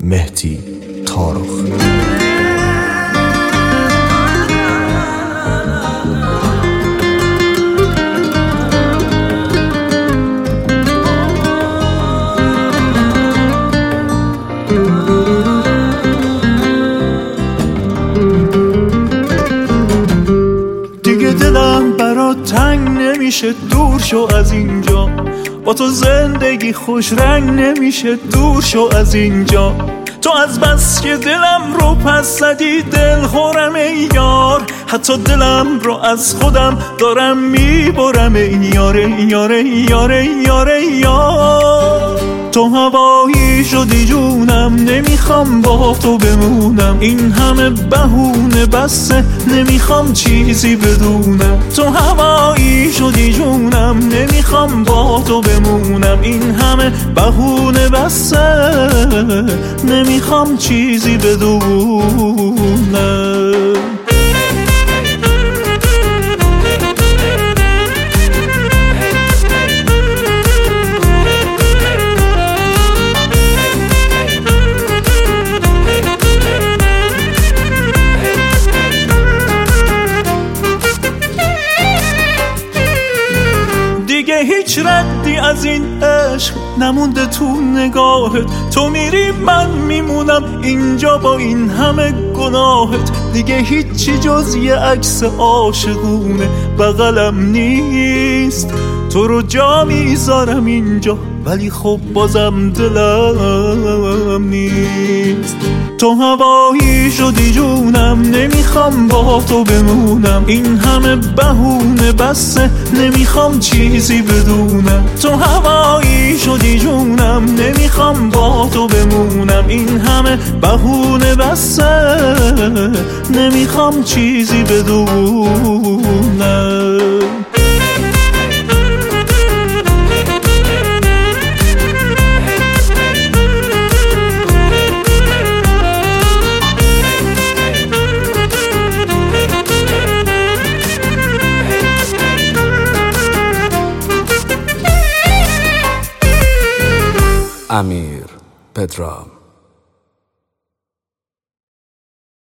مهدی طارخ. دیگه دلم برات تنگ نمیشه، دور شو از اینجا. با تو زندگی خوش رنگ نمیشه، دور شو از اینجا. تو از بس که دلم رو پس زدی دل خورم ای یار، حتی دلم رو از خودم دارم میبرم ای یاره یاره یاره یاره یار. تو هوایی شدی جونم، نمیخوام با تو بمونم. این همه بهونه بسه، نمیخوام چیزی بدونم. تو هوایی شدی جونم، نمیخوام با تو بمونم. این همه بهونه بسه، نمیخوام چیزی بدونم. دیگه هیچ ردی از این عشق نمونده تو نگاهت. تو میری من میمونم اینجا با این همه گناهت. دیگه هیچی جز یه عکس عاشقونه بغلم نیست. تو رو جا میذارم اینجا ولی خب بازم دلم نیست. تو هوایی شدی جونم، نمیخوام با تو بمونم. این همه بهونه بسه، نمیخوام چیزی بدونم. تو هوایی شدی جونم، نمیخوام با تو بمونم. این همه بهونه بسه، نمیخوام چیزی بدونم. امیر پدرام.